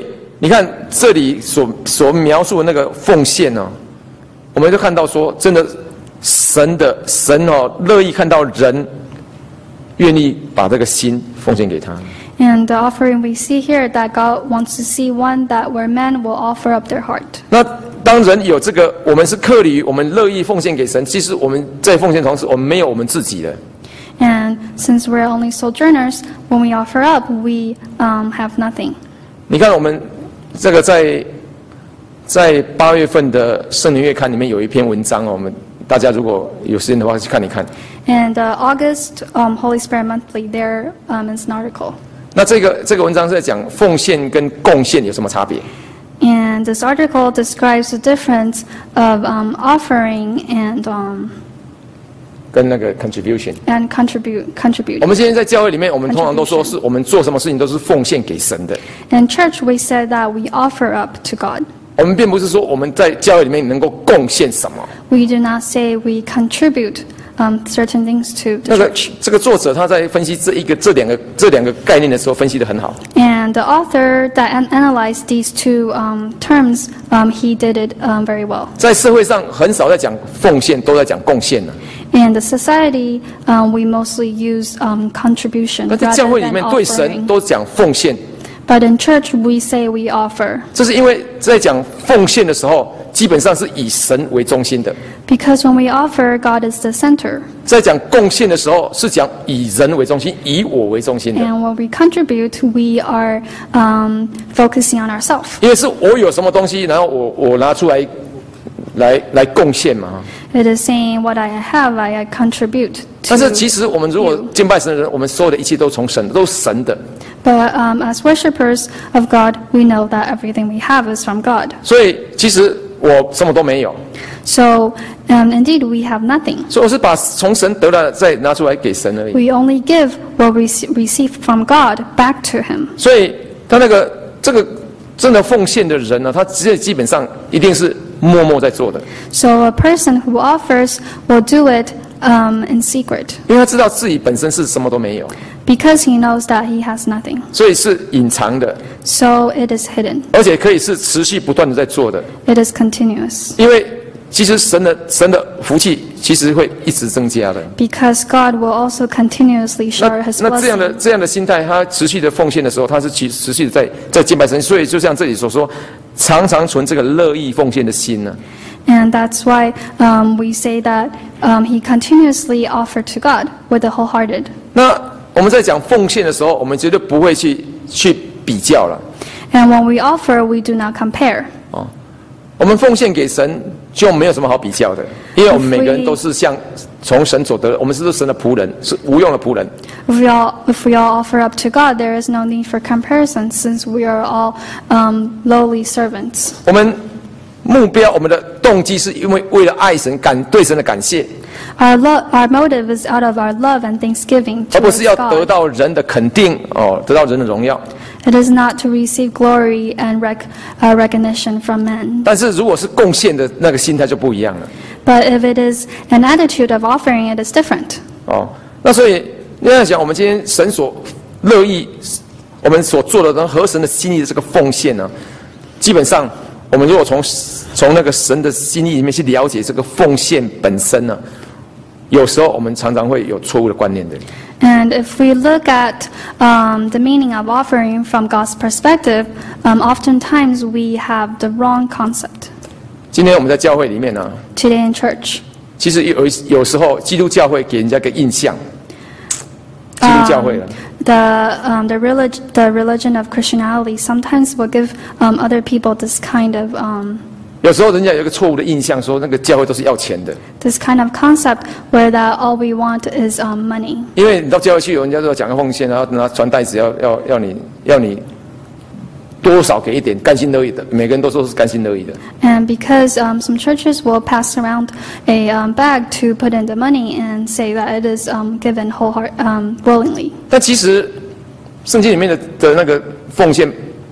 你看这里所所描述的那个奉献呢，我们就看到说，真的神的神哦，乐意看到人愿意把这个心奉献给他。 And the offering we see here that God wants to see one that where men will offer up their heart. 那当人有这个，我们是客旅，我们乐意奉献给神。其实我们在奉献同时，我们没有我们自己的。 And since we're only sojourners, when we offer up, we um, have nothing. 你看我们这个在在八月份的圣灵月刊里面有一篇文章哦，我们大家如果有时间的话去看一看。 And uh, August um, Holy Spirit Monthly, there um, is an article. 那这个这个文章是在讲奉献跟贡献有什么差别？ And this article describes the difference of um, offering and um, 跟那个 contribution and contribute 我 contribute. 们今天在教会里面，我们通常都说是我们做什么事情都是奉献给神的。 In church, we said that we offer up to God. 我们并不是说我们在教会里面能够贡献什么。 We do not say we contribute um, certain things to 那 the 个 church. 这个作者他在分析这一个这两个这两个概念的时候，分析得很好。 And the author that an- analyzed these two um, terms, um, he did it um, very well. 在社会上很少在讲奉献，都在讲贡献了。 In the society, um, we mostly use um, contribution 那在 rather 教会里 than 面对神 offering. 都讲奉献， But in church, we say we offer. 这是因为在讲奉献的时候，基本上是以神为中心的； Because when we offer, God is the center. 在讲贡献的时候，是讲以人为中心，以我为中心的。 And when we contribute, we are um, focusing on ourselves. 因为是我有什么东西，然后我我拿出来，来来贡献嘛。 It is saying what I have, I, I contribute 但是其 to. 实我们如果敬拜神的人，我们所有的一切都从神，都是神的。 But um, as worshippers of God, we know that everything we have is from God. 所以其实我什么都没有， So um, indeed, we have nothing. 所以我是把从神得来的再拿出来给神而已。 We only give what we rece- receive from God back to Him. 所以他那个这个真的奉献的人呢，他基基本上一定是默默在做的， So a person who offers will do it um, in secret 因为他知道自己本身是什么都没有， because he knows that he has nothing. 所以是隐藏的， So it is hidden. 而且可以是持续不断的在做的。 It is continuous 因为其实神的神的福气其实会一直增加的。 because God will also continuously 那 shower His 那这样的 blessing. 这样的心态，他持续的奉献的时候，他是持持续的在在敬拜神。所以就像这里所说，常常存这个乐意奉献的心呢。 And that's why um, we say that um, he continuously offered to God with the wholehearted. 那我们在讲奉献的时候，我们绝对不会去去比较了。 And when we offer, we do not compare. 哦，我们奉献给神就没有什么好比较的，因为我们每个人都是像从神所得的，我们是神的仆人，是无用的仆人。 If we all if we all offer up to God, there is no need for comparison, since we are all um, lowly servants. 我们目标，我们的动机是因为为了爱神，感对神的感谢， Our lo- our motive is out of our love and thanksgiving 而不 towards 是要得 God. 到人的肯定哦，得到人的荣耀。 It is not to receive glory and rec- uh, recognition from men. 但是如果是贡献的那个心态就不一样了 But if it is an attitude of offering, it is different. 哦。那所以你要想，我们今天神所乐意，我们所做的合神的心意的这个奉献呢，基本上我们如果从从那个神的心意里面去了解这个奉献本身呢，有时候我们常常会有错误的观念的。 And if we look at um, the meaning of offering from God's perspective, um, oftentimes we have the wrong concept. 今天我们在教会里面呢， Today in church, 其实有有时候基督教会给人家一个印象，基督教会了。 the um, the relig- the religion of Christianity sometimes will give um, other people this kind of um, 有时候人家有一个错误的印象，说那个教会都是要钱的， this kind of concept where that all we want is um, money. 因为你到教会去，有人家都讲个奉献，然后拿传袋子要要要你要你多少给一点，甘心乐意的，每个人都说是甘心乐意的。 And because um, some churches will pass around a um, bag to put in the money and say that it is um, given wholeheart um, willingly. 但其实圣经里面的的那个奉献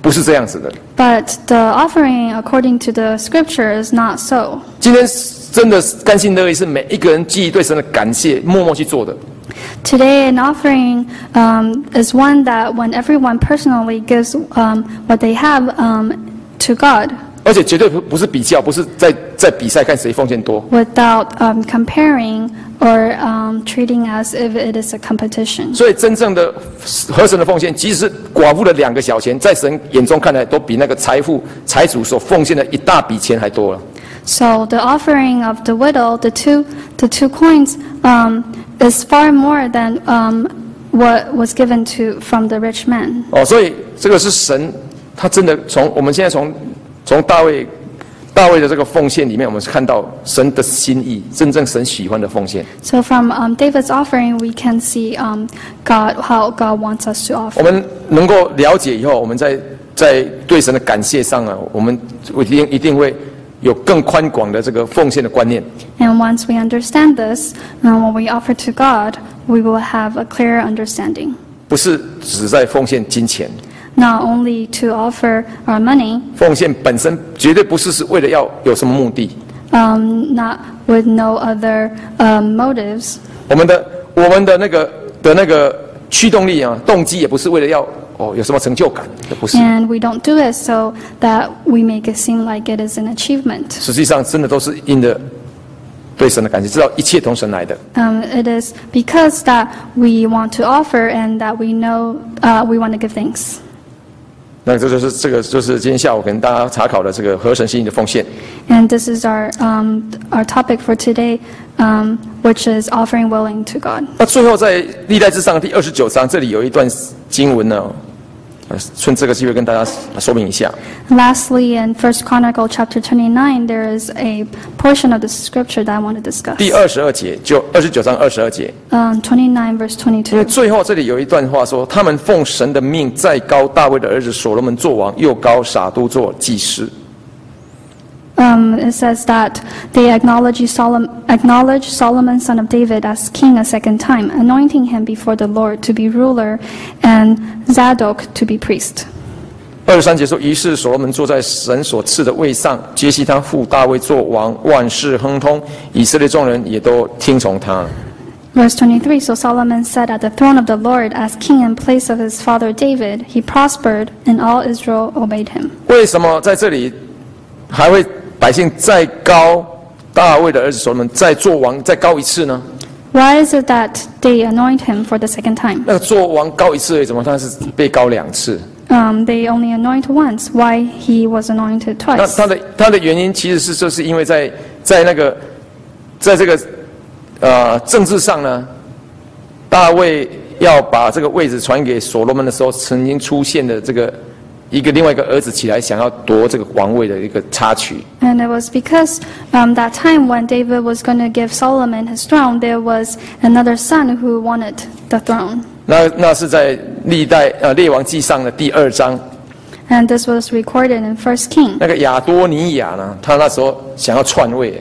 不是这样子的。 But the offering according to the scripture is not so. 今天真的甘心乐意是每一个人基于对神的感谢，默默去做的。 Today, an offering um, is one that when everyone personally gives um, what they have um, to God. 而且绝对不是比较，不是在在比赛看谁奉献多。 Without um, comparing or um, treating as if it is a competition. 所以真正的合神的奉献，即使是寡妇的两个小钱，在神眼中看来，都比那个财富财主所奉献的一大笔钱还多了。 So the offering of the widow, the two the two coins, um, is far more than um, what was given to from the rich man. 哦，所以这个是神，他真的从我们现在从从大卫大卫的这个奉献里面，我们是看到神的心意，真正神喜欢的奉献。 So from um, David's offering, we can see um, God how God wants us to 我 offer. 们能够了解以后，我们在在对神的感谢上啊，我们一定一定会有更宽广的这个奉献的观念。 And once we understand this, um, when we offer to God, we will have a clearer understanding. 不是只在奉献金钱， Not only to offer our money, 奉献本身绝对不是是为了要有什么目的。 um, not with no other um, motives. 我们的我们的那个的那个驱动力啊，动机也不是为了要哦有什么成就感，不是。 And we don't do it so that we make it seem like it is an achievement. 实际上，真的都是因着对神的感谢，知道一切从神来的。 Um, it is because that we want to offer and that we know uh, we want to give thanks. 那这就是这个就是今天下午跟大家查考的这个合神心意的奉献。 And this is our um, our topic for today, um, which is offering willing to God. 那最后在历代志上第二十九章，这里有一段经文呢，呃，趁这个机会跟大家说明一下。 Lastly, in First Chronicle chapter twenty-nine, there is a portion of the scripture that I want to discuss. 第二十二节，就二十九章二十二节， Um, twenty-nine verse 因为 twenty-two. 最后这里有一段话说，他们奉神的命，再高大卫的儿子所罗门做王，又高撒督做祭司。 Um, it says that they acknowledge Solomon, acknowledge Solomon, son of David, as king a second time, anointing him before the Lord to be ruler, and Zadok to be priest. 二十三节说，于是所罗门坐在神所赐的位上，接续他父大卫做王，万事亨通，以色列众人也都听从他。 Verse twenty-three, so Solomon sat at the throne of the Lord as king in place of his father David. He prospered, and all Israel obeyed him. 为什么在这里还会百姓再高大卫的儿子所罗门再做王再高一次呢？ Why is it that they anoint him for the second time? 那个做王高一次而已，怎么他是被高两次？ Um, they only anoint once. Why he was anointed 那 twice? 他的他的原因其实是就是因为在在那个在这个呃政治上呢，大卫要把这个位置传给所罗门的时候，曾经出现的这个一个另外一个儿子起来想要夺这个王位的一个插曲。 And it was because um, that time when David was going to give Solomon his throne, there was another son who wanted the throne. 那那是在历代呃列王记上的第二章， And this was recorded in First King. 那个亚多尼亚呢，他那时候想要篡位。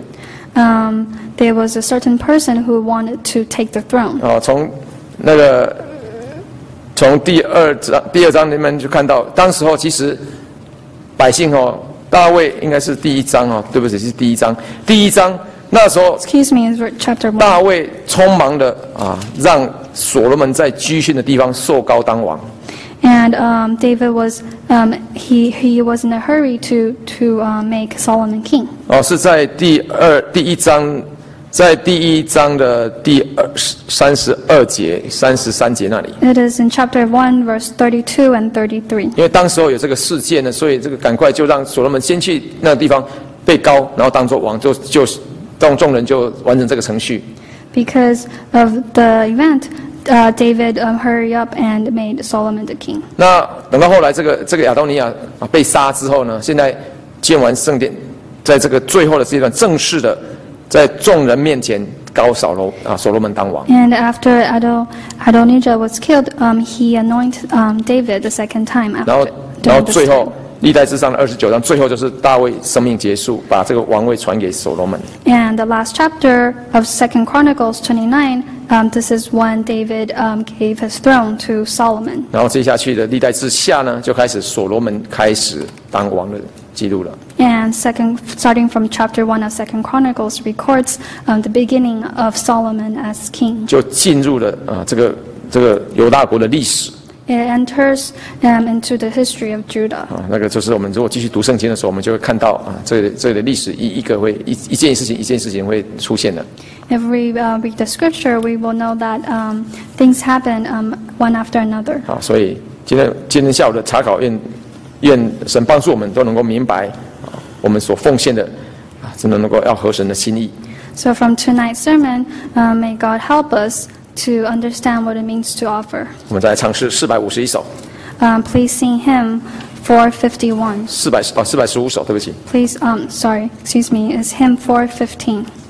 Um, there was a certain person who wanted to take the throne. 哦，从那个从第二章第二章里面就看到，当时候其实百姓哦，大卫应该是第一章哦，对不起是第一章，第一章那时候 Excuse me, it's chapter one. 大卫匆忙的啊，让所罗门在居训的地方受膏当王。 And um, David was um, he he was in a hurry to to uh, make Solomon king. 哦，是在第二第一章，在第一章的第二三十二节、三十三节那里。 It is in chapter one, verse thirty-two and thirty-three. 因为当时候有这个事件呢，所以这个赶快就让所罗门先去那个地方被膏，然后当作王，就就众众人就完成这个程序。 Because of the event, uh, David um, hurried up and made Solomon the king. 那等到后来这个这个亚多尼亚啊被杀之后呢，现在建完圣殿，在这个最后的阶段，正式的在众人面前高扫罗啊所罗门当王。 And after Adon Adonijah was killed, um, he anointed um, David the second time 然后 after. 然后 during this 最 time. 后历代志上的二十九章，最后就是大卫生命结束，把这个王位传给所罗门。 And the last chapter of Second Chronicles twenty-nine um, this is when David um, gave his throne to Solomon. 然后接下去的历代志下呢，就开始所罗门开始当王的记录了。 And second, starting from chapter one of Second Chronicles records um, the beginning of Solomon as king. 就进入了啊这个这个犹大国的历史。 It enters um, into the history of Judah. 啊，那个就是我们如果继续读圣经的时候，我们就会看到啊，这这里的历史一一个会一一件事情一件事情会出现的。 If we uh, read the scripture, we will know that um, things happen um, one after another. 啊，所以今天今天下午的查考，愿愿神帮助我们都能够明白啊，我们所奉献的啊，真的能够要合神的心意。 So from tonight's sermon, uh, may God help us to understand what it means to offer. 我们再来尝试四百五十一首， Um, please sing hymn four fifty-one. 四百哦四百十五首，对不起。 Please, um, sorry, excuse me, is hymn four fifteen.